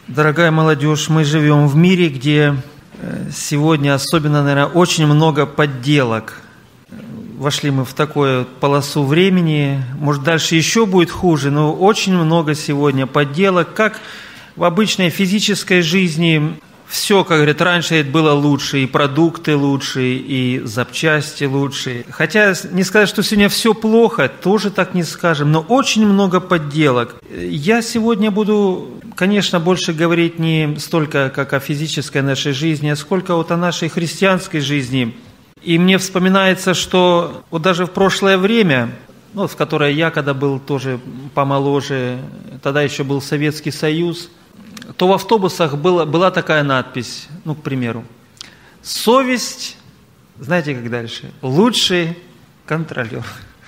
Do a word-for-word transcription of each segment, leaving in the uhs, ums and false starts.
Дорогая молодежь, мы живем в мире, где сегодня особенно, наверное, очень много подделок. Вошли мы в такую полосу времени, может, дальше еще будет хуже, но очень много сегодня подделок, как в обычной физической жизни. Все, как говорят, раньше это было лучше, и продукты лучше, и запчасти лучше. Хотя не сказать, что сегодня все плохо, тоже так не скажем, но очень много подделок. Я сегодня буду, конечно, больше говорить не столько как о физической нашей жизни, а сколько вот о нашей христианской жизни. И мне вспоминается, что вот даже в прошлое время, ну, в которое я когда был тоже помоложе, тогда еще был Советский Союз, то в автобусах была, была такая надпись, ну, к примеру, «Совесть», знаете, как дальше, «лучший контролер».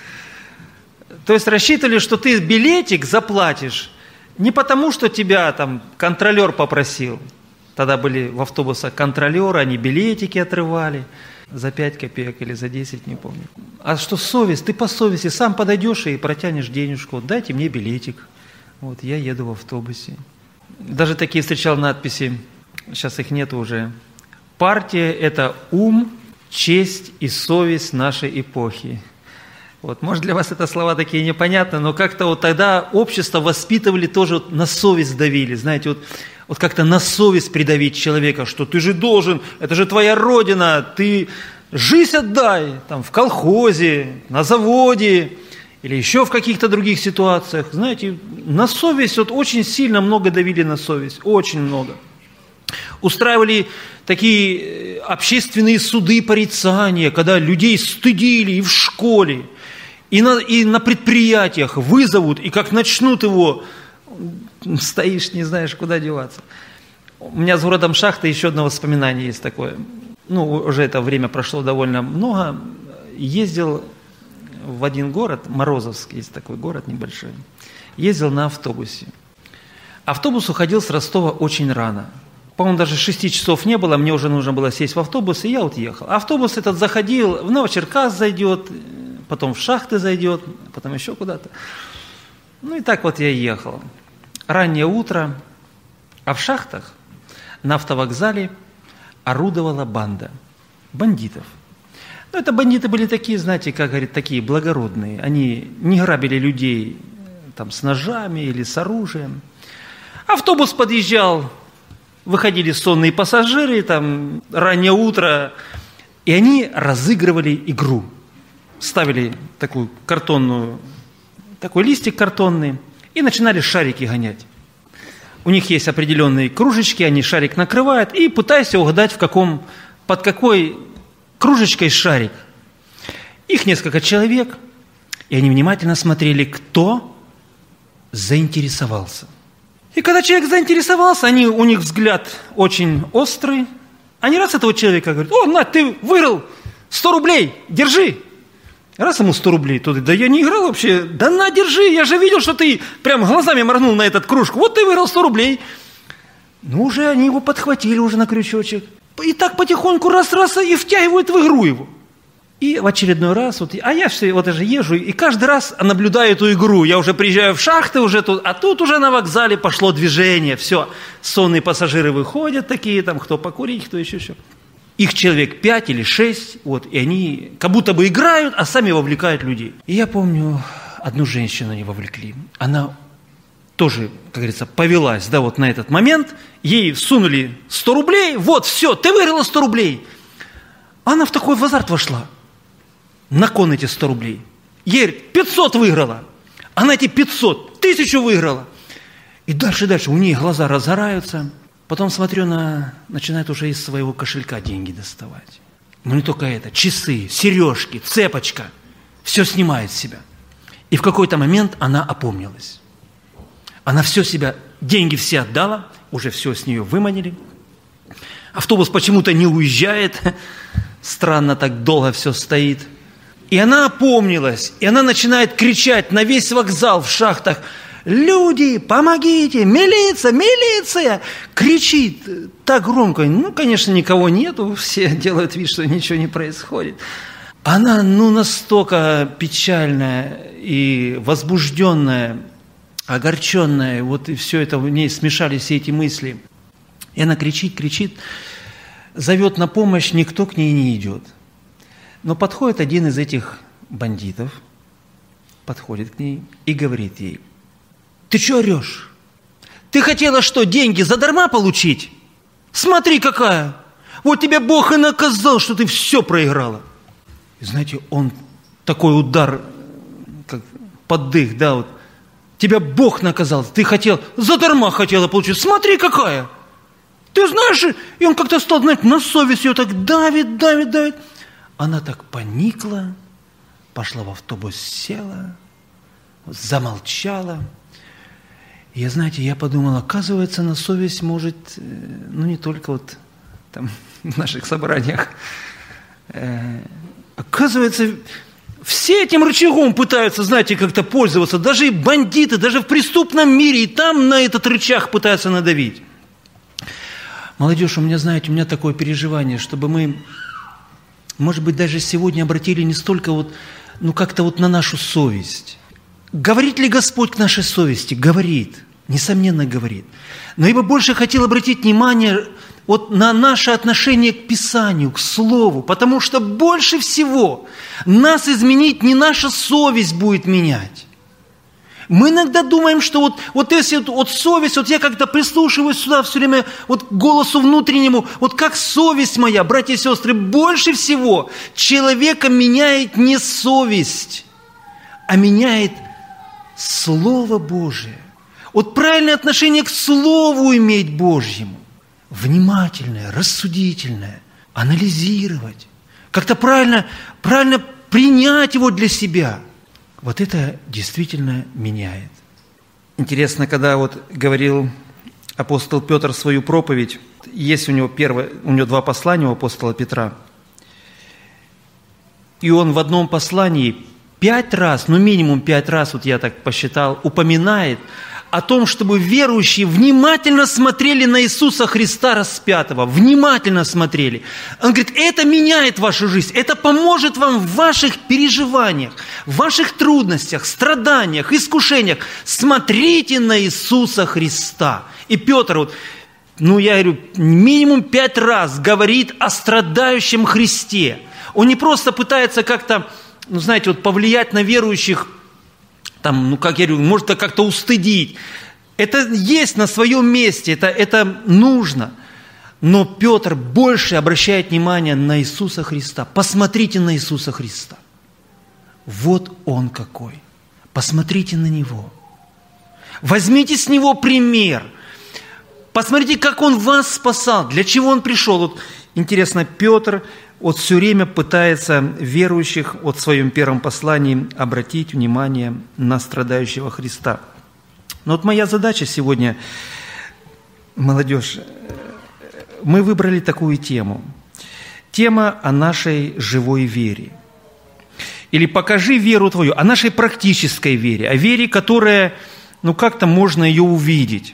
То есть рассчитывали, что ты билетик заплатишь не потому, что тебя там контролер попросил. Тогда были в автобусах контролеры, они билетики отрывали за пять копеек или за десять, не помню. А что совесть, ты по совести сам подойдешь и протянешь денежку, дайте мне билетик. Вот я еду в автобусе. Даже такие встречал надписи, сейчас их нет уже. Партия – это ум, честь и совесть нашей эпохи. Вот, может, для вас это слова такие непонятные, но как-то вот тогда общество воспитывали тоже, вот, на совесть давили. Знаете, вот, вот как-то на совесть придавить человека, что ты же должен, это же твоя родина, ты жизнь отдай там, в колхозе, на заводе, или еще в каких-то других ситуациях. Знаете, на совесть вот очень сильно много давили на совесть, очень много. Устраивали такие общественные суды порицания, когда людей стыдили и в школе, и на, и на предприятиях вызовут, и как начнут его, стоишь, не знаешь, куда деваться. У меня с городом Шахты еще одно воспоминание есть такое. Ну, уже это время прошло довольно много. Ездил в один город, Морозовск, есть такой город небольшой, ездил на автобусе. Автобус уходил с Ростова очень рано. По-моему, даже шести часов не было, мне уже нужно было сесть в автобус, и я вот ехал. Автобус этот заходил, в Новочеркасск зайдет, потом в Шахты зайдет, потом еще куда-то. Ну и так вот я ехал. Раннее утро, а в Шахтах на автовокзале орудовала банда бандитов. Ну, это бандиты были такие, знаете, как говорят, такие благородные. Они не грабили людей там, с ножами или с оружием. Автобус подъезжал, выходили сонные пассажиры, там, раннее утро, и они разыгрывали игру. Ставили такую картонную, такой листик картонный и начинали шарики гонять. У них есть определенные кружечки, они шарик накрывают и пытаются угадать, в каком, под какой кружечкой шарик. Их несколько человек, и они внимательно смотрели, кто заинтересовался. И когда человек заинтересовался, они, у них взгляд очень острый. Они раз этого человека говорят: «О, на, ты выиграл сто рублей, держи». Раз ему сто рублей, тот говорит: «Да я не играл вообще, да на, держи, я же видел, что ты прям глазами моргнул на этот кружку, вот ты выиграл сто рублей». Ну, уже они его подхватили уже на крючочек. И так потихоньку раз-раз и втягивают в игру его. И в очередной раз, вот, а я все вот же езжу, и каждый раз наблюдаю эту игру. Я уже приезжаю в Шахты, уже тут, а тут уже на вокзале пошло движение. Все, сонные пассажиры выходят такие, там, кто покурить, кто еще еще. Их человек пять или шесть, вот, и они как будто бы играют, а сами вовлекают людей. И я помню, одну женщину они вовлекли. Она тоже, как говорится, повелась, да, вот на этот момент. Ей всунули сто рублей, вот, все, ты выиграла сто рублей. Она в такой в азарт вошла. На кон эти сто рублей. Ей пятьсот выиграла. Она эти пятьсот, тысячу выиграла. И дальше, дальше, у нее глаза разгораются. Потом, смотрю, она начинает уже из своего кошелька деньги доставать. Но не только это. Часы, сережки, цепочка. Все снимает с себя. И в какой-то момент она опомнилась. Она все себя, деньги все отдала, уже все с нее выманили. Автобус почему-то не уезжает. Странно, так долго все стоит. И она опомнилась, и она начинает кричать на весь вокзал в Шахтах: «Люди, помогите! Милиция! Милиция!» Кричит так громко. Ну, конечно, никого нету, все делают вид, что ничего не происходит. Она, ну, настолько печальная и возбужденная огорченная, вот и все это, в ней смешались все эти мысли. И она кричит, кричит, зовет на помощь, никто к ней не идет. Но подходит один из этих бандитов, подходит к ней и говорит ей: ты что орешь? Ты хотела что, деньги задарма получить? Смотри, какая! Вот тебя Бог и наказал, что ты все проиграла. И знаете, он такой удар, как поддых, да, вот. Тебя Бог наказал, ты хотел, задарма хотела получить. Смотри, какая! Ты знаешь, и он как-то стал, знаете, на совесть ее так давит, давит, давит. Она так поникла, пошла в автобус, села, замолчала. И, знаете, я подумал, оказывается, на совесть может, ну, не только вот там в наших собраниях. Э, оказывается, все этим рычагом пытаются, знаете, как-то пользоваться. Даже и бандиты, даже в преступном мире, и там на этот рычаг пытаются надавить. Молодежь, у меня, знаете, у меня такое переживание, чтобы мы, может быть, даже сегодня обратили не столько вот, ну, как-то вот на нашу совесть. Говорит ли Господь к нашей совести? Говорит. Несомненно, говорит. Но я бы больше хотел обратить внимание вот на наше отношение к Писанию, к Слову, потому что больше всего нас изменить не наша совесть будет менять. Мы иногда думаем, что вот, вот если вот, вот совесть, вот я как-то прислушиваюсь сюда все время вот к голосу внутреннему, вот как совесть моя, братья и сестры, больше всего человека меняет не совесть, а меняет Слово Божие. Вот правильное отношение к Слову иметь Божьему. Внимательное, рассудительное, анализировать. Как-то правильно, правильно принять его для себя. Вот это действительно меняет. Интересно, когда вот говорил апостол Петр свою проповедь, есть у него первое, у него два послания у апостола Петра. И он в одном послании пять раз, ну минимум пять раз, вот я так посчитал, упоминает о том, чтобы верующие внимательно смотрели на Иисуса Христа распятого, внимательно смотрели. Он говорит, это меняет вашу жизнь, это поможет вам в ваших переживаниях, в ваших трудностях, страданиях, искушениях. Смотрите на Иисуса Христа. И Петр, вот, ну я говорю, минимум пять раз говорит о страдающем Христе. Он не просто пытается как-то, ну знаете, вот повлиять на верующих, там, ну, как я говорю, может как-то устыдить. Это есть на своем месте, это, это нужно. Но Петр больше обращает внимание на Иисуса Христа. Посмотрите на Иисуса Христа. Вот Он какой. Посмотрите на Него. Возьмите с Него пример. Посмотрите, как Он вас спасал, для чего Он пришел. Вот, интересно, Петр вот все время пытается верующих вот в своем первом послании обратить внимание на страдающего Христа. Но вот моя задача сегодня, молодежь, мы выбрали такую тему. Тема о нашей живой вере. Или «Покажи веру твою», о нашей практической вере, о вере, которая, ну как-то можно ее увидеть.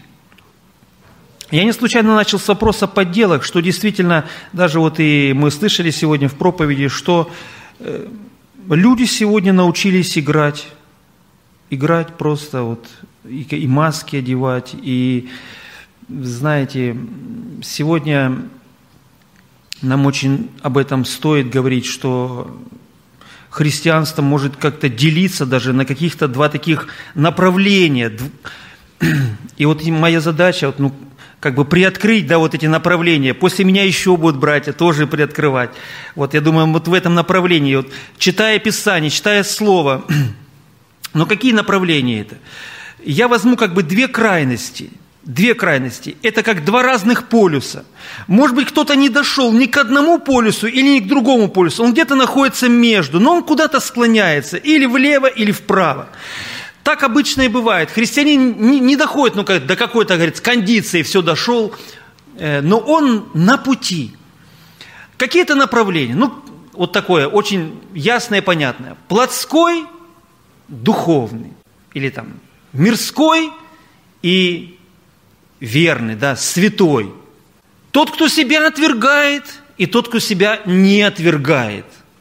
Я не случайно начал с вопроса подделок, что действительно, даже вот и мы слышали сегодня в проповеди, что люди сегодня научились играть, играть просто вот, и, и маски одевать, и, знаете, сегодня нам очень об этом стоит говорить, что христианство может как-то делиться даже на каких-то два таких направления. И вот моя задача, вот, ну, как бы приоткрыть, да, вот эти направления. После меня еще будут братья тоже приоткрывать. Вот я думаю, вот в этом направлении, вот, читая Писание, читая Слово. Но какие направления это? Я возьму как бы две крайности. Две крайности. Это как два разных полюса. Может быть, кто-то не дошел ни к одному полюсу или ни к другому полюсу. Он где-то находится между, но он куда-то склоняется. Или влево, или вправо. Так обычно и бывает. Христианин не, не доходит ну, как, до какой-то, говорит, кондиции, все дошел, э, но он на пути. Какие-то направления, ну, вот такое, очень ясное и понятное. Плотской, духовный, или там мирской и верный, да, святой. Тот, кто себя отвергает, и тот, кто себя не отвергает.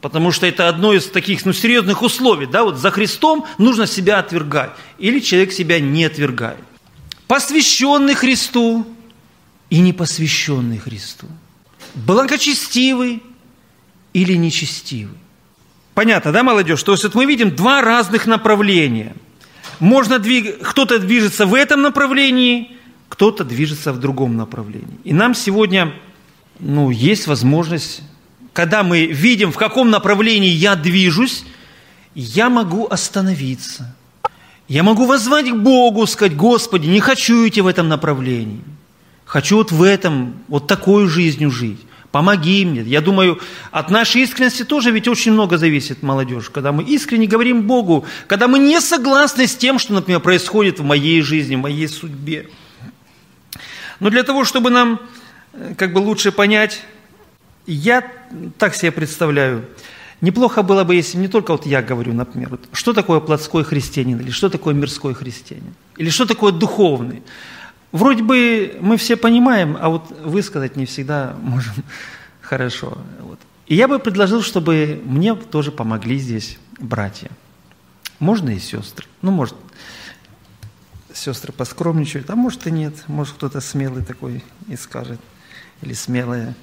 Потому что это одно из таких ну, серьезных условий. Да? Вот за Христом нужно себя отвергать. Или человек себя не отвергает. Посвященный Христу и непосвященный Христу. Благочестивый или нечестивый. Понятно, да, молодежь? То есть вот мы видим два разных направления. Можно двиг... Кто-то движется в этом направлении, кто-то движется в другом направлении. И нам сегодня ну, есть возможность, когда мы видим, в каком направлении я движусь, я могу остановиться. Я могу воззвать к Богу, сказать: Господи, не хочу идти в этом направлении. Хочу вот в этом, вот такой жизнью жить. Помоги мне. Я думаю, от нашей искренности тоже ведь очень много зависит, молодежь. Когда мы искренне говорим Богу, когда мы не согласны с тем, что, например, происходит в моей жизни, в моей судьбе. Но для того, чтобы нам как бы лучше понять, я так себе представляю, неплохо было бы, если не только вот я говорю, например, вот, что такое плотской христианин, или что такое мирской христианин, или что такое духовный. Вроде бы мы все понимаем, а вот высказать не всегда можем хорошо. Вот. И я бы предложил, чтобы мне тоже помогли здесь братья. Можно и сестры. Ну, может, сестры поскромничают, а может и нет. Может, кто-то смелый такой и скажет, или смелая.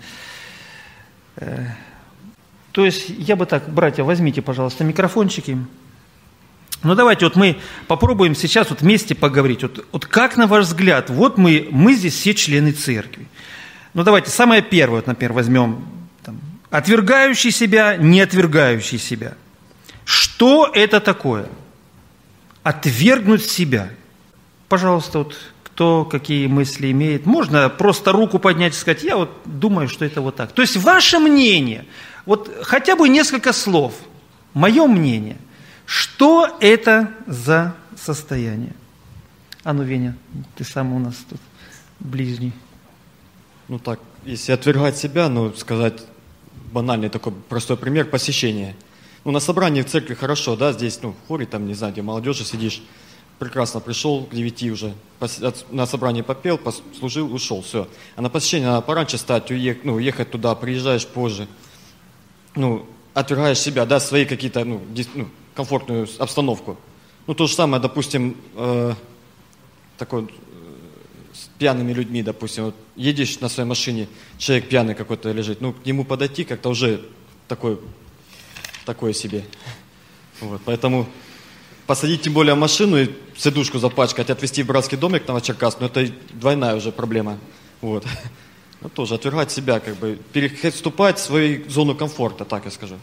То есть я бы так, братья, возьмите, пожалуйста, микрофончики. Ну, давайте вот мы попробуем сейчас вот вместе поговорить. Вот, вот как, на ваш взгляд, вот мы, мы здесь все члены церкви. Ну, давайте, самое первое, вот, например, возьмем там, отвергающий себя, не отвергающий себя. Что это такое? Отвергнуть себя. Пожалуйста, вот кто какие мысли имеет. Можно просто руку поднять и сказать: я вот думаю, что это вот так. То есть ваше мнение, вот хотя бы несколько слов, мое мнение. Что это за состояние? А ну, Веня, ты сам у нас тут ближний. Ну так, если отвергать себя, ну, сказать банальный такой простой пример – посещение. Ну, на собрании в церкви хорошо, да, здесь, ну, в хоре, там, не знаю, где молодежи сидишь, прекрасно пришел к девяти уже, на собрании попел, послужил, ушел, все. А на посещение надо пораньше стать, уехать, ну, уехать туда, приезжаешь позже. Ну, отвергаешь себя, да, свои какие-то, ну, ну комфортную обстановку. Ну, то же самое, допустим, э, такой, э, с пьяными людьми, допустим. Вот едешь на своей машине, человек пьяный какой-то лежит, ну, к нему подойти как-то уже такой, такое себе. Вот, поэтому посадить тем более машину и сидушку запачкать, отвезти в братский домик Новочеркасск, ну, это двойная уже проблема. Вот. Ну, тоже отвергать себя, как бы, переступать в свою зону комфорта, так я скажу.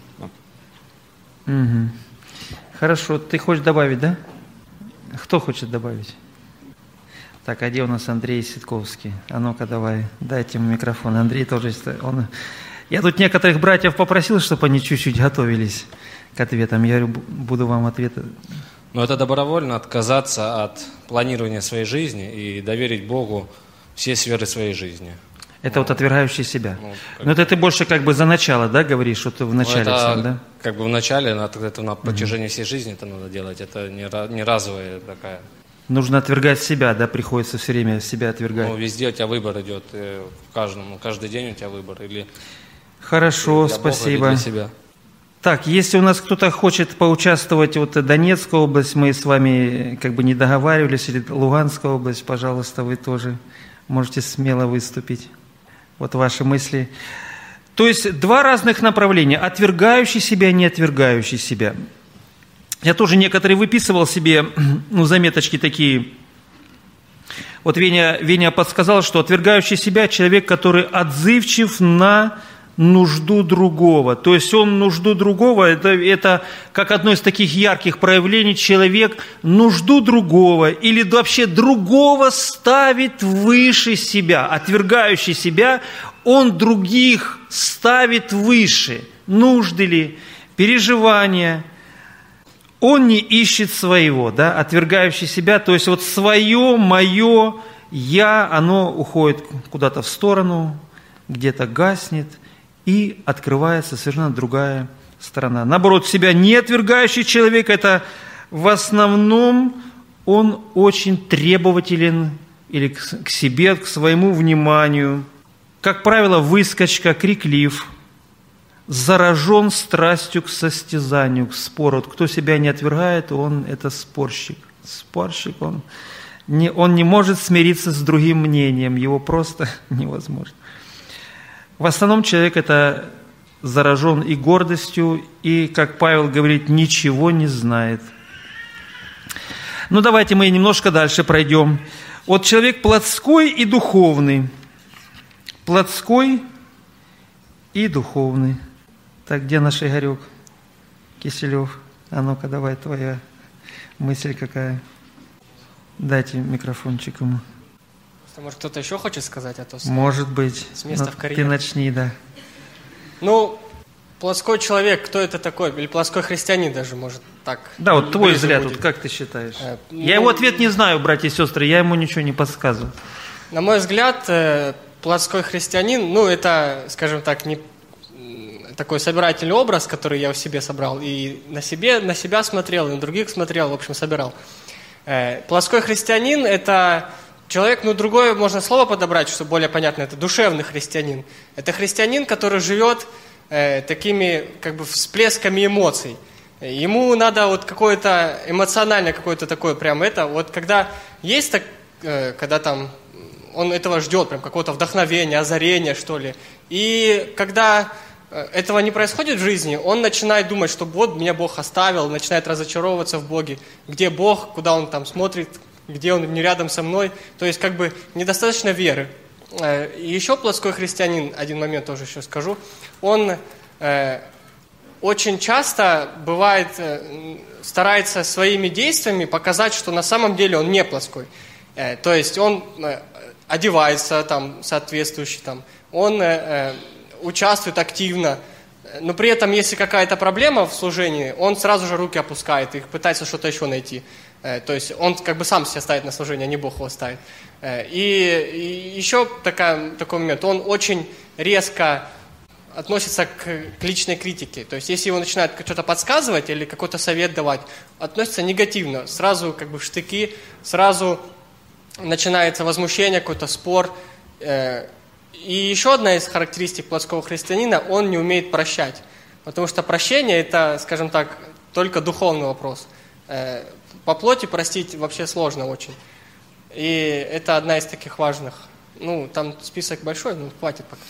Угу. Хорошо, ты хочешь добавить, да? Кто хочет добавить? Так, а где у нас Андрей Ситковский? А ну-ка давай, дайте ему микрофон. Андрей тоже... Он... Я тут некоторых братьев попросил, чтобы они чуть-чуть готовились к ответам. Я буду вам ответы... Но это добровольно отказаться от планирования своей жизни и доверить Богу все сферы своей жизни. Это ну, вот отвергающий себя. Ну, Но это ты больше как бы за начало, да, говоришь, что ты в начале ну, это, всем, да? Как бы в начале, это на протяжении всей жизни это надо делать. Это не, не разовая такая. Нужно отвергать себя, да, приходится все время себя отвергать. Ну, везде у тебя выбор идет, в каждом, каждый день у тебя выбор. Или хорошо, для спасибо. Бога, или для себя. Так, если у нас кто-то хочет поучаствовать, вот Донецкая область, мы с вами как бы не договаривались, или Луганская область, пожалуйста, вы тоже можете смело выступить. Вот ваши мысли. То есть два разных направления. Отвергающий себя, не отвергающий себя. Я тоже некоторые выписывал себе, ну, заметочки такие. Вот Веня, Веня подсказал, что отвергающий себя человек, который отзывчив на нужду другого. То есть он нужду другого, это, это как одно из таких ярких проявлений, человек нужду другого или вообще другого ставит выше себя. Отвергающий себя, он других ставит выше. Нужды ли, переживания. Он не ищет своего, да, отвергающий себя, то есть вот свое, мое, я, оно уходит куда-то в сторону, где-то гаснет, и открывается совершенно другая сторона. Наоборот, себя не отвергающий человек, это в основном он очень требователен или к себе, к своему вниманию. Как правило, выскочка, криклив. заражен страстью к состязанию, к спору. Вот кто себя не отвергает, он это спорщик. Спорщик, он не, он не может смириться с другим мнением, его просто невозможно. В основном человек это заражен и гордостью, и, как Павел говорит, ничего не знает. Ну, давайте мы немножко дальше пройдем. Вот человек плотской и духовный. Плотской и духовный. Так, где наш Игорек Киселев? А ну-ка, давай, твоя мысль какая? Дайте микрофончик ему. Может, кто-то еще хочет сказать, а то с, Может быть. с места Но в карьер. Ты начни, да. Ну, плоской человек, кто это такой? Или плоской христианин даже, может, так. Да, вот твой ближе взгляд, будет. вот как ты считаешь? Э, Я ну, его ответ не знаю, братья и сестры, я ему ничего не подсказываю. На мой взгляд, э, плотской христианин, ну, это, скажем так, не такой собирательный образ, который я в себе собрал, и на, себе, на себя смотрел, и на других смотрел, в общем, собирал. Э, плоской христианин – это человек, ну, другое можно слово подобрать, чтобы более понятно, это душевный христианин. Это христианин, который живет э, такими, как бы, всплесками эмоций. Ему надо вот какое-то эмоциональное, какое-то такое прям это, вот когда есть так, э, когда там он этого ждет, прям какого-то вдохновения, озарения, что ли. И когда этого не происходит в жизни, он начинает думать, что вот меня Бог оставил, начинает разочаровываться в Боге. Где Бог, куда он там смотрит, где он не рядом со мной. То есть как бы недостаточно веры. И еще плотской христианин, один момент тоже еще скажу, он э, очень часто бывает, э, старается своими действиями показать, что на самом деле он не плоской. Э, то есть он э, одевается там соответствующе, там, он э, участвует активно, но при этом, если какая-то проблема в служении, он сразу же руки опускает и пытается что-то еще найти. То есть он как бы сам себя ставит на служение, а не Бог его ставит. И, и еще такая, такой момент, он очень резко относится к, к личной критике. То есть если его начинают что-то подсказывать или какой-то совет давать, относится негативно. Сразу как бы в штыки, сразу начинается возмущение, какой-то спор. И еще одна из характеристик плотского христианина, он не умеет прощать. Потому что прощение – это, скажем так, только духовный вопрос. По плоти простить вообще сложно очень. И это одна из таких важных. Ну, там список большой, но хватит пока.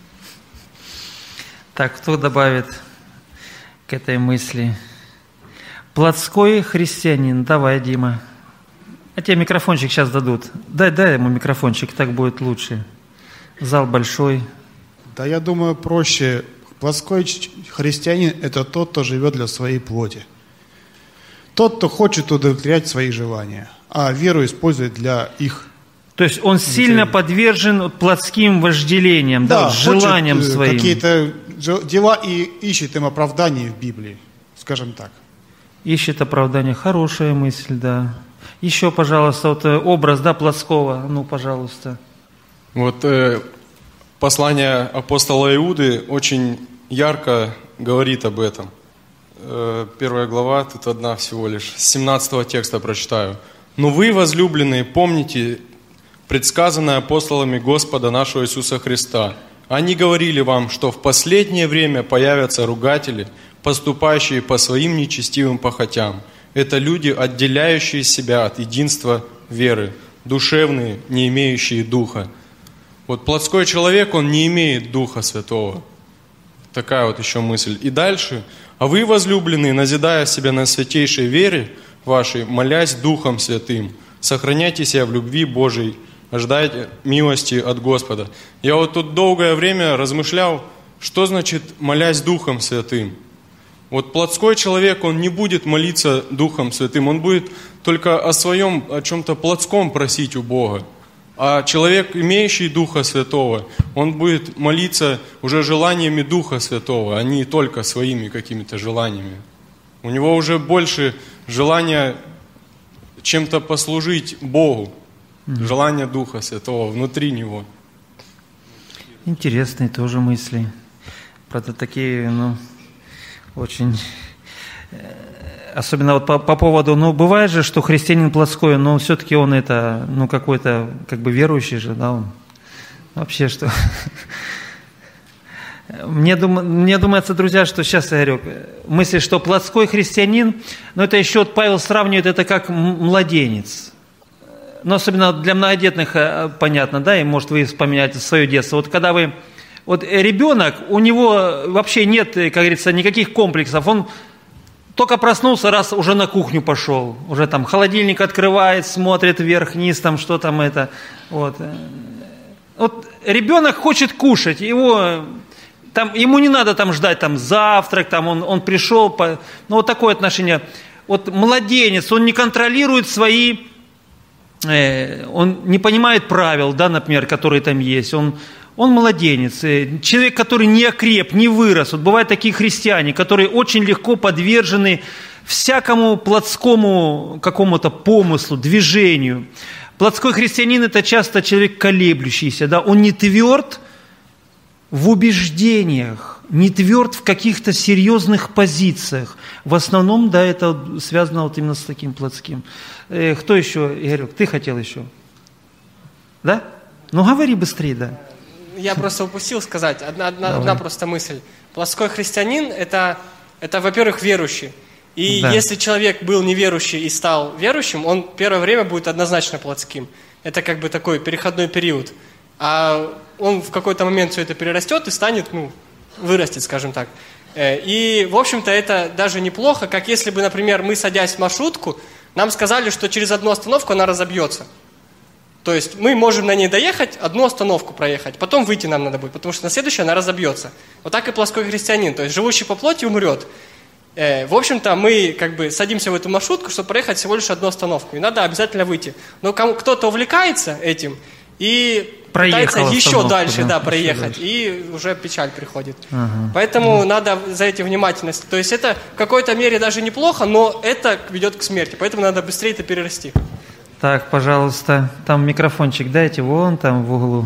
Так, кто добавит к этой мысли? Плотской христианин. Давай, Дима. А тебе микрофончик сейчас дадут. Дай, дай ему микрофончик, так будет лучше. Зал большой. Да, я думаю, проще. Плотской христианин – это тот, кто живет для своей плоти. Тот, кто хочет удовлетворять свои желания, а веру использует для их. То есть он сильно подвержен плотским вожделениям, да, да, желаниям хочет своим. Какие-то дела и ищет им оправдание в Библии, скажем так. Ищет оправдание. Хорошая мысль, да. Еще, пожалуйста, вот образ, да, плотского. Ну, пожалуйста. Вот э, послание апостола Иуды очень ярко говорит об этом. Э, первая глава, тут одна всего лишь, с семнадцатого текста прочитаю. «Но вы, возлюбленные, помните предсказанное апостолами Господа нашего Иисуса Христа. Они говорили вам, что в последнее время появятся ругатели, поступающие по своим нечестивым похотям. Это люди, отделяющие себя от единства веры, душевные, не имеющие духа». Вот плотской человек, он не имеет Духа Святого. Такая вот еще мысль. И дальше. «А вы, возлюбленные, назидая себя на святейшей вере вашей, молясь Духом Святым, сохраняйте себя в любви Божией, ожидайте милости от Господа». Я вот тут долгое время размышлял, что значит «молясь Духом Святым». Вот плотской человек, он не будет молиться Духом Святым, он будет только о своем, о чем-то плотском просить у Бога. А человек, имеющий Духа Святого, он будет молиться уже желаниями Духа Святого, а не только своими какими-то желаниями. У него уже больше желания чем-то послужить Богу, mm-hmm. желание Духа Святого внутри него. Интересные тоже мысли. Правда, такие, ну, очень... Особенно вот по, по поводу, ну, бывает же, что христианин плотской, но все-таки он это, ну, какой-то, как бы верующий же, да, он вообще что. Мне, дум, мне думается, друзья, что сейчас, Игорек, мысль, что плотской христианин, но это еще вот Павел сравнивает это как младенец. Но особенно для многодетных понятно, да, и может вы вспоминаете свое детство. Вот когда вы, вот ребенок, у него вообще нет, как говорится, никаких комплексов, он только проснулся, раз уже на кухню пошел, уже там холодильник открывает, смотрит вверх-вниз, там что там это, вот. Вот ребенок хочет кушать, его, там, ему не надо там ждать там завтрак, там он, он пришел, по, ну вот такое отношение. Вот младенец, он не контролирует свои, э, он не понимает правил, да, например, которые там есть, он, он младенец, э, человек, который не окреп, не вырос. Вот бывают такие христиане, которые очень легко подвержены всякому плотскому какому-то помыслу, движению. Плотской христианин – это часто человек колеблющийся, да, он не тверд в убеждениях, не тверд в каких-то серьезных позициях. В основном, да, это связано вот именно с таким плотским. Э, кто еще, Игорек, ты хотел еще? Да? Ну, говори быстрее, да. Я просто упустил сказать, одна, одна, одна просто мысль. Плотской христианин – это, это, во-первых, верующий. И да. Если человек был неверующий и стал верующим, он первое время будет однозначно плотским. Это как бы такой переходной период. А он в какой-то момент все это перерастет и станет, ну, вырастет, скажем так. И, в общем-то, это даже неплохо, как если бы, например, мы, садясь в маршрутку, нам сказали, что через одну остановку она разобьется. То есть мы можем на ней доехать, одну остановку проехать, потом выйти нам надо будет, потому что на следующей она разобьется. Вот так и плотской христианин, то есть живущий по плоти умрет. В общем-то, мы как бы садимся в эту маршрутку, чтобы проехать всего лишь одну остановку. И надо обязательно выйти. Но кто-то увлекается этим и пытается еще дальше, да, да, проехать. И уже печаль приходит. Ага. Поэтому ага. надо за этим внимательность. То есть это в какой-то мере даже неплохо, но это ведет к смерти. Поэтому надо быстрее это перерасти. Так, пожалуйста, там микрофончик дайте, вон там в углу.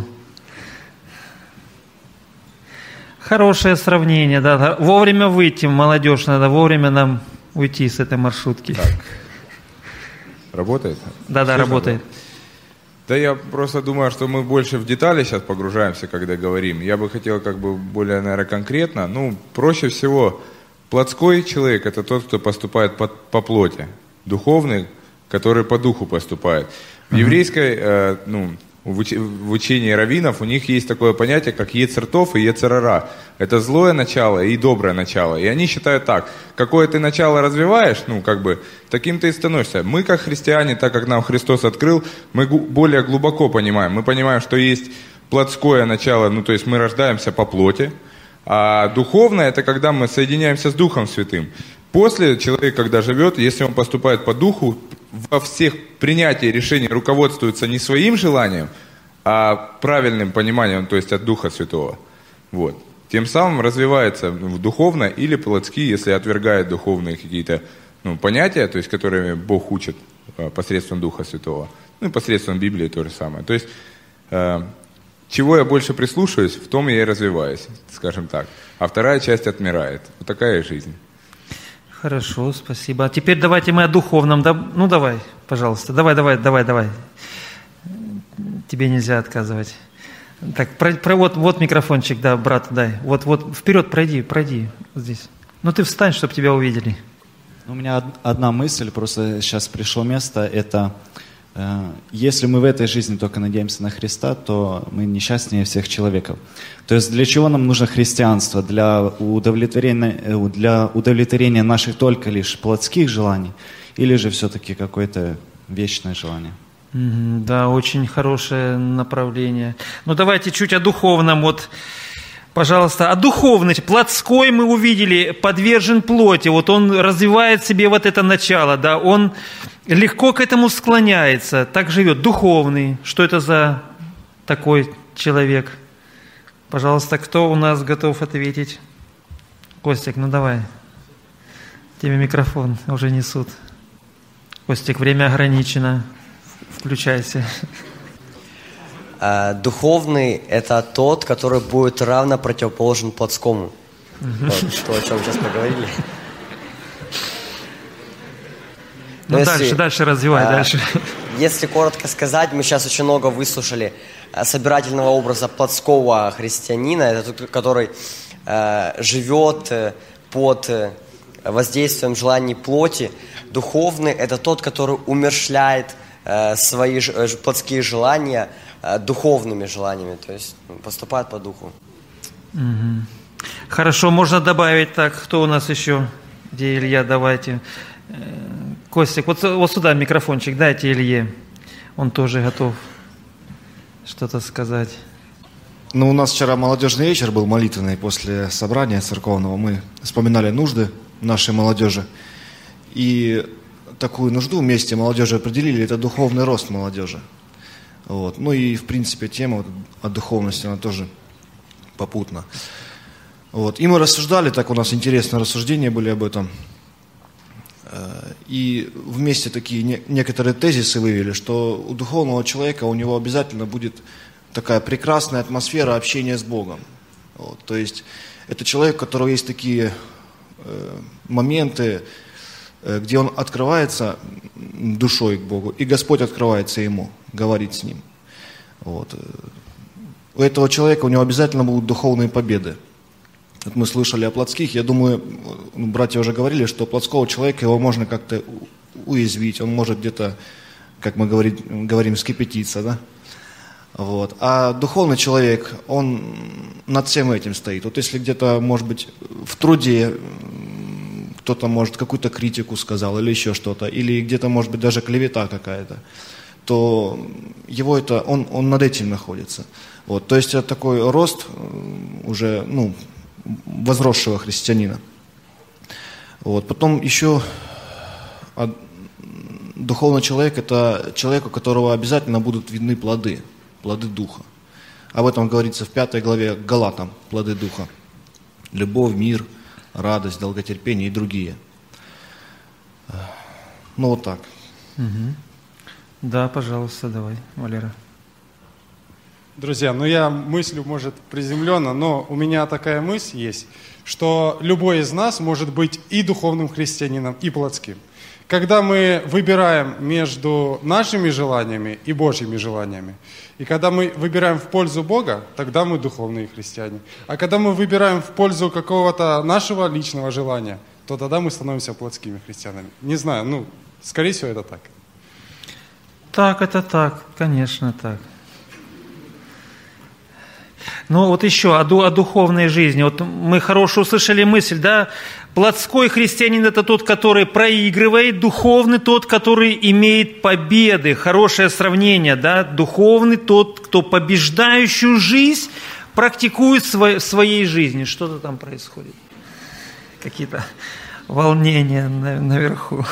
Хорошее сравнение, да. Вовремя выйти, молодежь, надо вовремя нам уйти с этой маршрутки. Так. Работает? Да, да, работает. Да, я просто думаю, что мы больше в детали сейчас погружаемся, когда говорим. Я бы хотел как бы более, наверное, конкретно. Ну, проще всего, плотской человек – это тот, кто поступает по, по плоти. Духовный, который по духу поступает. В uh-huh. еврейской, э, ну, в, уч, в учении раввинов у них есть такое понятие, как ецер тов и ецер ара. Это злое начало и доброе начало. И они считают так, какое ты начало развиваешь, ну, как бы, таким ты и становишься. Мы, как христиане, так как нам Христос открыл, мы более глубоко понимаем. Мы понимаем, что есть плотское начало, ну, то есть мы рождаемся по плоти, а духовное – это когда мы соединяемся с Духом Святым. После человек, когда живет, если он поступает по духу, во всех принятии решений руководствуется не своим желанием, а правильным пониманием, то есть от Духа Святого. Вот. Тем самым развивается в духовно или плотски, если отвергает духовные какие-то, ну, понятия, то есть которыми Бог учит посредством Духа Святого. Ну и посредством Библии то же самое. То есть, э, чего я больше прислушаюсь, в том я и развиваюсь, скажем так. А вторая часть отмирает. Вот такая и жизнь. Хорошо, спасибо. А теперь давайте мы о духовном. Ну, давай, пожалуйста. Давай, давай, давай, давай. Тебе нельзя отказывать. Так, про, про, вот, вот микрофончик, да, брат, дай. Вот, вот, вперед пройди, пройди вот здесь. Ну, ты встань, чтобы тебя увидели. У меня одна мысль, просто сейчас пришло место, это э, если мы в этой жизни только надеемся на Христа, то мы несчастнее всех человеков. То есть для чего нам нужно христианство? Для удовлетворения, для удовлетворения наших только лишь плотских желаний или же все-таки какое-то вечное желание? Да, очень хорошее направление. Ну, давайте чуть о духовном. Вот, пожалуйста, о духовности. Плотской мы увидели, подвержен плоти. Вот он развивает в себе вот это начало, да, он легко к этому склоняется, так живет. Духовный. Что это за такой человек? Пожалуйста, кто у нас готов ответить? Костик, ну давай. Тебе микрофон уже несут. Костик, время ограничено. Включайся. Духовный – это тот, который будет равно противоположен плотскому. Вот, то, о чем сейчас поговорили. Ну, если, дальше, дальше развивай, а, дальше. Если коротко сказать, мы сейчас очень много выслушали собирательного образа плотского христианина. Это тот, который э, живет э, под э, воздействием желаний плоти. Духовный – это тот, который умерщвляет э, свои ж, э, плотские желания э, духовными желаниями, то есть поступает по духу. Угу. Хорошо, можно добавить так, кто у нас еще? Где Илья, давайте. Костик, вот, вот сюда микрофончик дайте Илье. Он тоже готов что-то сказать. Ну, у нас вчера молодежный вечер был молитвенный после собрания церковного. Мы вспоминали нужды нашей молодежи. И такую нужду вместе молодежи определили, это духовный рост молодежи. Вот. Ну и, в принципе, тема о духовности, она тоже попутна. Вот. И мы рассуждали, так у нас интересные рассуждения были об этом. И вместе такие не, некоторые тезисы вывели, что у духовного человека, у него обязательно будет такая прекрасная атмосфера общения с Богом. Вот. То есть это человек, у которого есть такие э, моменты, э, где он открывается душой к Богу, и Господь открывается ему, говорит с ним. Вот. У этого человека, у него обязательно будут духовные победы. Вот мы слышали о плотских, я думаю, братья уже говорили, что плотского человека его можно как-то уязвить, он может где-то, как мы говорим, говорим вскипятиться, да? Вот. А духовный человек, он над всем этим стоит. Вот если где-то, может быть, в труде кто-то, может, какую-то критику сказал или еще что-то, или где-то, может быть, даже клевета какая-то, то его это, он, он над этим находится. Вот. То есть это такой рост уже, ну, возросшего христианина. Вот. Потом еще духовный человек – это человек, у которого обязательно будут видны плоды, плоды Духа. Об этом говорится в пятой главе Галатам, плоды Духа. Любовь, мир, радость, долготерпение и другие. Ну вот так. Угу. Да, пожалуйста, давай, Валера. Друзья, ну я мыслю, может, приземленно, но у меня такая мысль есть, что любой из нас может быть и духовным христианином, и плотским. Когда мы выбираем между нашими желаниями и Божьими желаниями, и когда мы выбираем в пользу Бога, тогда мы духовные христиане. А когда мы выбираем в пользу какого-то нашего личного желания, то тогда мы становимся плотскими христианами. Не знаю, ну, скорее всего, это так. Так, это так, конечно, так. Ну вот еще о, о духовной жизни. Вот мы хорошо услышали мысль, да? Плотской христианин – это тот, который проигрывает, духовный – тот, который имеет победы. Хорошее сравнение, да? Духовный – тот, кто побеждающую жизнь практикует в своей жизни. Что-то там происходит. Какие-то волнения наверху.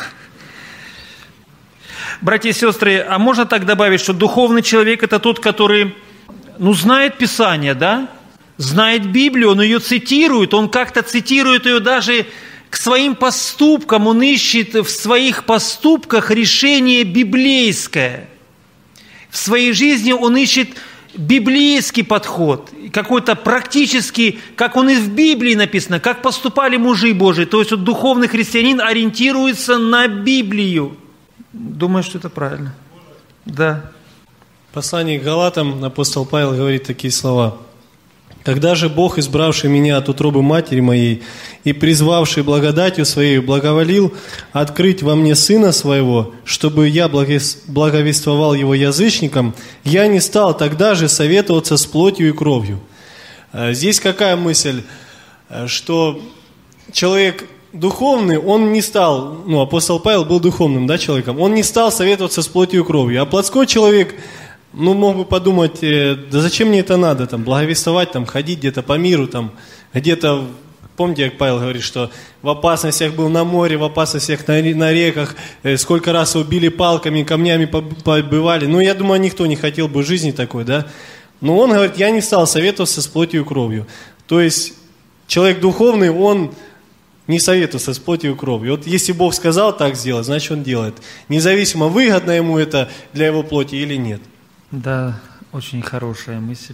Братья и сестры, а можно так добавить, что духовный человек – это тот, который... Ну, знает Писание, да? Знает Библию, он ее цитирует, он как-то цитирует ее даже к своим поступкам, он ищет в своих поступках решение библейское. В своей жизни он ищет библейский подход, какой-то практический, как он и в Библии написано, как поступали мужи Божии. То есть вот духовный христианин ориентируется на Библию. Думаю, что это правильно. Да. В послании к Галатам апостол Павел говорит такие слова. «Когда же Бог, избравший меня от утробы матери моей и призвавший благодатью Своей, благоволил открыть во мне Сына Своего, чтобы я благовествовал Его язычникам, я не стал тогда же советоваться с плотью и кровью». Здесь какая мысль? Что человек духовный, он не стал, ну, апостол Павел был духовным, да, человеком, он не стал советоваться с плотью и кровью, а плотской человек... Ну, мог бы подумать, э, да зачем мне это надо, там, благовествовать, там, ходить где-то по миру, там, где-то, помните, как Павел говорит, что в опасностях был на море, в опасностях на, на реках, э, сколько раз убили палками, камнями побывали. Ну, я думаю, никто не хотел бы жизни такой, да. Но он говорит, я не стал советоваться с плотью и кровью. То есть, человек духовный, он не советуется с плотью и кровью. Вот если Бог сказал так сделать, значит, он делает. Независимо, выгодно ему это для его плоти или нет. Да, очень хорошая мысль.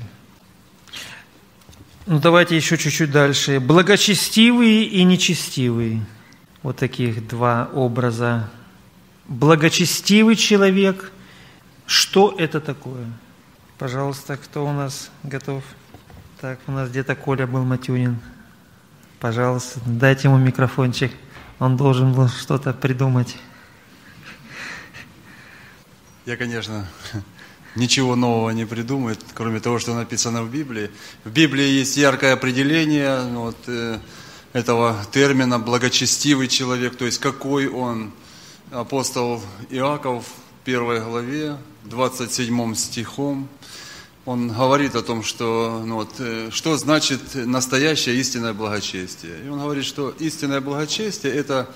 Ну, давайте еще чуть-чуть дальше. Благочестивые и нечестивые. Вот таких два образа. Благочестивый человек. Что это такое? Пожалуйста, кто у нас готов? Так, у нас где-то Коля был Матюнин. Пожалуйста, дайте ему микрофончик. Он должен был что-то придумать. Я, конечно, ничего нового не придумаю, кроме того, что написано в Библии. В Библии есть яркое определение вот, э, этого термина «благочестивый человек», то есть какой он. Апостол Иаков в первой главе, двадцать седьмым стихом, он говорит о том, что, ну вот, что значит настоящее истинное благочестие. И он говорит, что истинное благочестие – это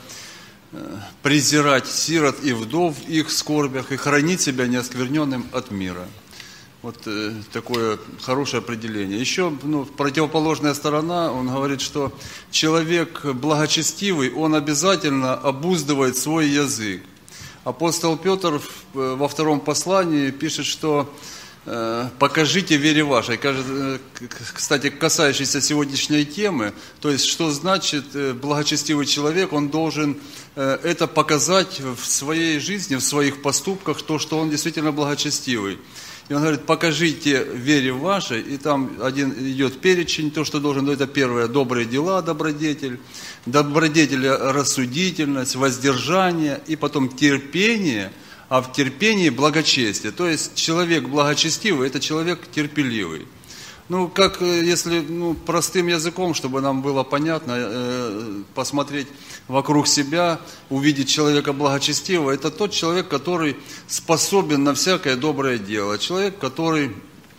презирать сирот и вдов в их скорбях и хранить себя неоскверненным от мира. Вот э, такое хорошее определение. Еще ну, противоположная сторона, он говорит, что человек благочестивый, он обязательно обуздывает свой язык. Апостол Петр во втором послании пишет, что э, покажите вере вашей. Кстати, касающейся сегодняшней темы, то есть, что значит э, благочестивый человек, он должен э, это показать в своей жизни, в своих поступках, то, что он действительно благочестивый. И он говорит, покажите вере вашей, и там один идет перечень, то, что должен, это первое, добрые дела, добродетель, добродетель, рассудительность, воздержание, и потом терпение, а в терпении благочестие. То есть человек благочестивый, это человек терпеливый. Ну, как, если ну, простым языком, чтобы нам было понятно, э, посмотреть вокруг себя, увидеть человека благочестивого, это тот человек, который способен на всякое доброе дело. Человек, который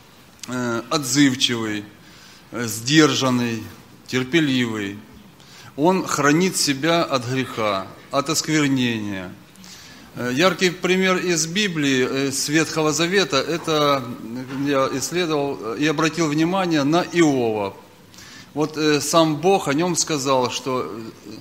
э, отзывчивый, э, сдержанный, терпеливый. Он хранит себя от греха, от осквернения. Яркий пример из Библии, с Ветхого Завета, это я исследовал и обратил внимание на Иова. Вот сам Бог о нем сказал, что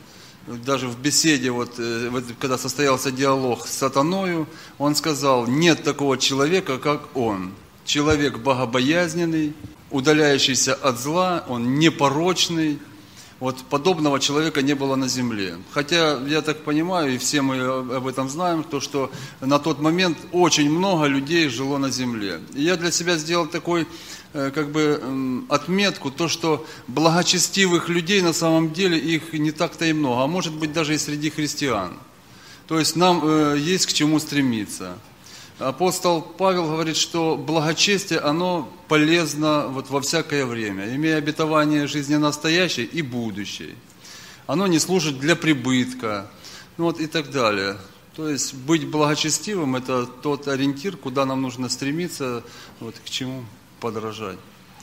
даже в беседе, вот, когда состоялся диалог с сатаною, он сказал, нет такого человека, как он. Человек богобоязненный, удаляющийся от зла, он непорочный. Вот подобного человека не было на земле. Хотя, я так понимаю, и все мы об этом знаем, то, что на тот момент очень много людей жило на земле. И я для себя сделал такой, как бы, отметку, то, что благочестивых людей на самом деле их не так-то и много, а может быть даже и среди христиан. То есть нам есть к чему стремиться. Апостол Павел говорит, что благочестие, оно полезно вот во всякое время, имея обетование жизни настоящей и будущей. Оно не служит для прибытка, ну вот и так далее. То есть быть благочестивым – это тот ориентир, куда нам нужно стремиться, вот к чему подражать.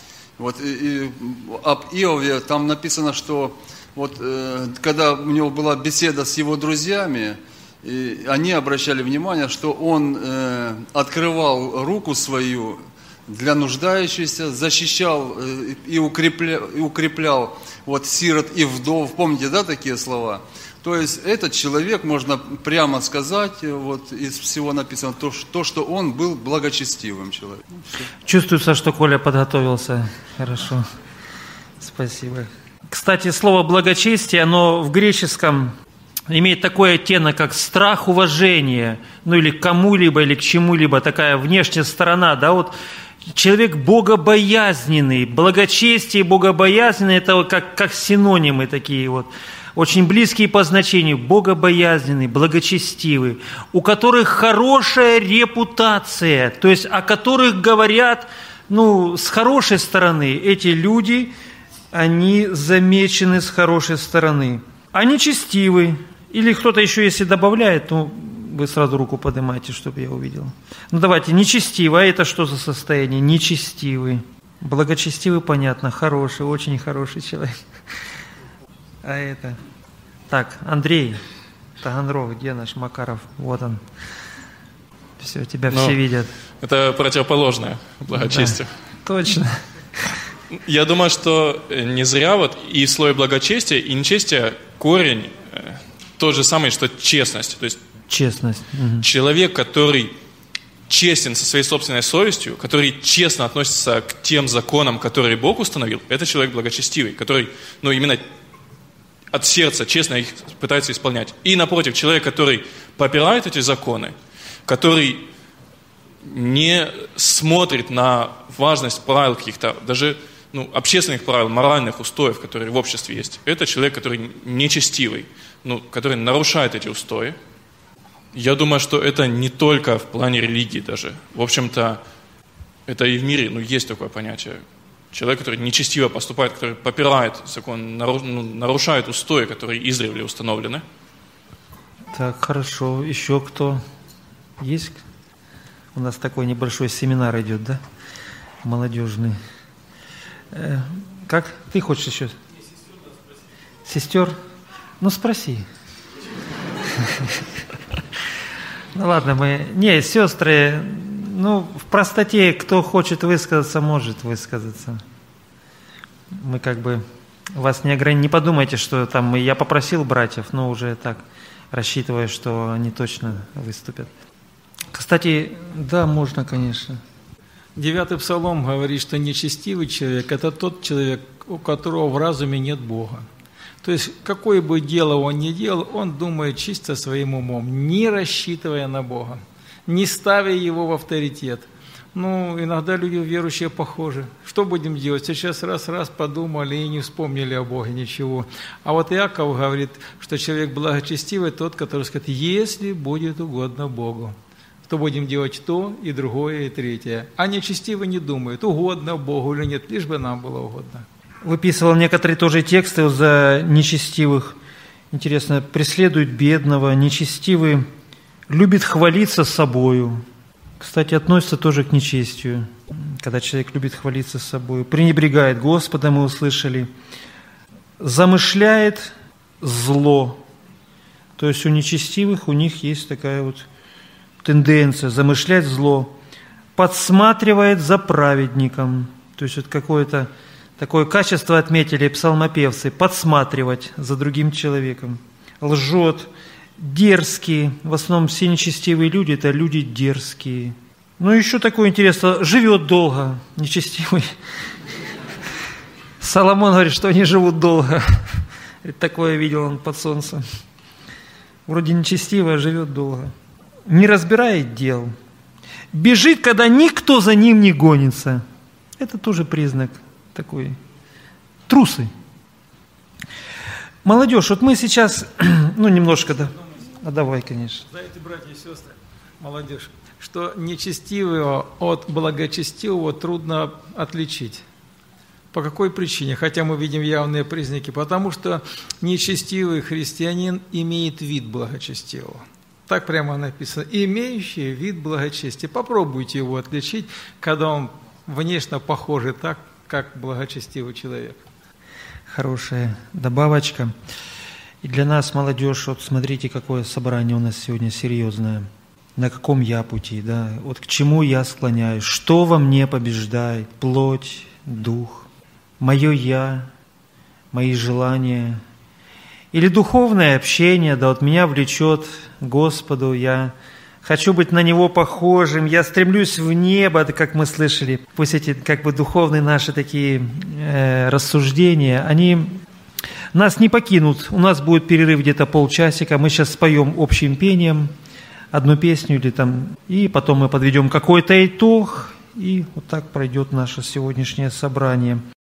Вот и, и об Иове там написано, что вот э, когда у него была беседа с его друзьями, и они обращали внимание, что он э, открывал руку свою для нуждающихся, защищал э, и, укрепля, и укреплял вот, сирот и вдов. Помните, да, такие слова? То есть этот человек, можно прямо сказать, вот из всего написано, то, то что он был благочестивым человеком. Чувствуется, что Коля подготовился. Хорошо. Спасибо. Кстати, слово «благочестие», оно в греческом имеет такой оттенок, как страх, уважение, ну или к кому-либо, или к чему-либо, такая внешняя сторона, да, вот человек богобоязненный, благочестие и богобоязненный, это вот как, как синонимы такие вот, очень близкие по значению, богобоязненный, благочестивый, у которых хорошая репутация, то есть о которых говорят, ну, с хорошей стороны, эти люди, они замечены с хорошей стороны. Они честивы. Или кто-то еще, если добавляет, ну, вы сразу руку поднимаете, чтобы я увидел. Ну, давайте, нечестивый. А это что за состояние? Нечестивый. Благочестивый, понятно, хороший, очень хороший человек. А это... Так, Андрей Таганрог, где наш Макаров? Вот он. Все, тебя Но все видят. Это противоположное благочестие. Да, точно. Я думаю, что не зря вот и в слове благочестие, и нечестие корень тот же самый, что честность. То есть честность. Угу. Человек, который честен со своей собственной совестью, который честно относится к тем законам, которые Бог установил, это человек благочестивый, который, ну, именно от сердца честно их пытается исполнять. И напротив, человек, который попирает эти законы, который не смотрит на важность правил каких-то, даже ну, общественных правил, моральных устоев, которые в обществе есть. Это человек, который нечестивый, ну, который нарушает эти устои. Я думаю, что это не только в плане религии даже. В общем-то, это и в мире, ну, есть такое понятие. Человек, который нечестиво поступает, который попирает закон, нарушает устои, которые издревле установлены. Так, хорошо. Еще кто есть? У нас такой небольшой семинар идет, да? Молодежный. Э, как? Ты хочешь еще? Сестер? Ну, спроси. Ну, ладно, мы... Не, сестры, ну, в простоте, кто хочет высказаться, может высказаться. Мы как бы... Вас не ограничиваем. Не подумайте, что там я попросил братьев, но уже так, рассчитывая, что они точно выступят. Кстати, да, можно, конечно. Девятый псалом говорит, что нечестивый человек – это тот человек, у которого в разуме нет Бога. То есть, какое бы дело он ни делал, он думает чисто своим умом, не рассчитывая на Бога, не ставя его в авторитет. Ну, иногда люди верующие похожи. Что будем делать? Сейчас раз-раз подумали и не вспомнили о Боге ничего. А вот Иаков говорит, что человек благочестивый тот, который скажет, если будет угодно Богу, то будем делать то, и другое, и третье. А нечестивый не думает, угодно Богу или нет, лишь бы нам было угодно. Выписывал некоторые тоже тексты за нечестивых. Интересно, преследует бедного, нечестивый, любит хвалиться собою. Кстати, относится тоже к нечестию, когда человек любит хвалиться собой. Пренебрегает Господа, мы услышали. Замышляет зло. То есть у нечестивых, у них есть такая вот тенденция замышлять зло. Подсматривает за праведником. То есть вот какое-то такое качество отметили псалмопевцы. Подсматривать за другим человеком. Лжет. Дерзкие. В основном все нечестивые люди – это люди дерзкие. Ну, еще такое интересно. Живет долго. Нечестивый. Соломон говорит, что они живут долго. Такое видел он под солнцем. Вроде нечестивый, а живет долго. Не разбирает дел. Бежит, когда никто за ним не гонится. Это тоже признак такой. Трусы. Молодежь, вот мы сейчас, ну, немножко, да. А давай, конечно. Знаете, братья и сестры, молодежь, что нечестивого от благочестивого трудно отличить. По какой причине? Хотя мы видим явные признаки. Потому что нечестивый христианин имеет вид благочестивого. Так прямо написано. Имеющий вид благочестия. Попробуйте его отличить, когда он внешне похожий так, как благочестивый человек. Хорошая добавочка. И для нас, молодежь, вот смотрите, какое собрание у нас сегодня серьезное. На каком я пути, да? Вот к чему я склоняюсь? Что во мне побеждает? Плоть, дух, мое я, мои желания. Или духовное общение, да, вот меня влечет к Господу, я хочу быть на Него похожим, я стремлюсь в небо, как мы слышали. Пусть эти как бы духовные наши такие э, рассуждения, они нас не покинут. У нас будет перерыв где-то полчасика, мы сейчас споем общим пением одну песню, или там, и потом мы подведем какой-то итог, и вот так пройдет наше сегодняшнее собрание.